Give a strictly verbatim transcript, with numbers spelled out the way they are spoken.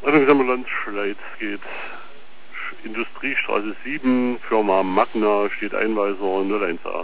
Rettungsambulanz Schleiz geht Industriestraße sieben, Firma Magna, steht Einweiser null eins a.